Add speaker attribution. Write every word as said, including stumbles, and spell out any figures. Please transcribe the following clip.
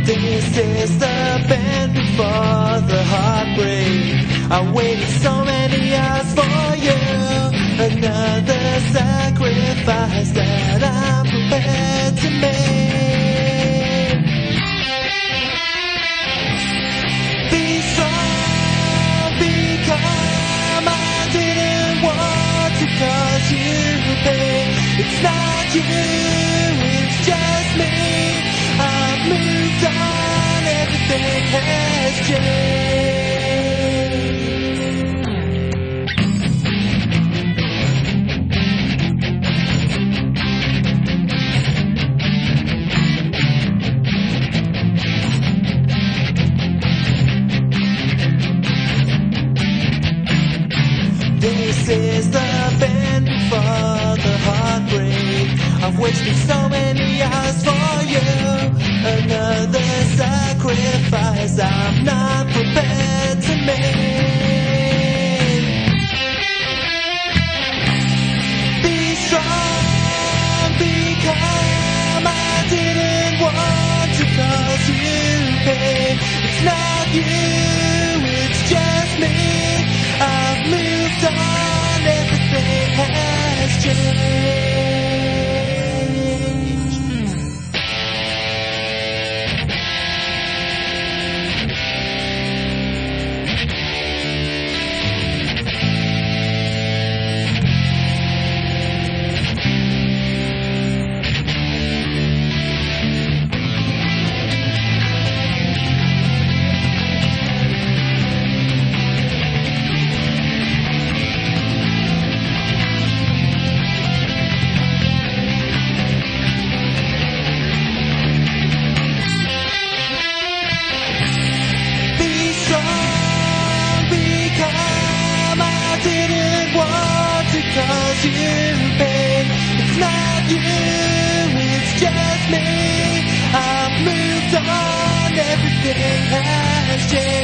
Speaker 1: This is the bend before the heartbreak. I waited so many hours for you. Another sacrifice that I'm prepared to make. Be strong, be calm. I didn't want to cause you pain. It's not you, it's just me. I've moved on, everything has changed. This is the bend before the heartbreak. I've wasted so many hours for you. Another sacrifice I'm not prepared to make. Be strong, be calm. I didn't want to cause you pain. It's not you, it's just me. I've moved on, everything has changed. Cause you pain, it's not you, it's just me. I've moved on, everything has changed.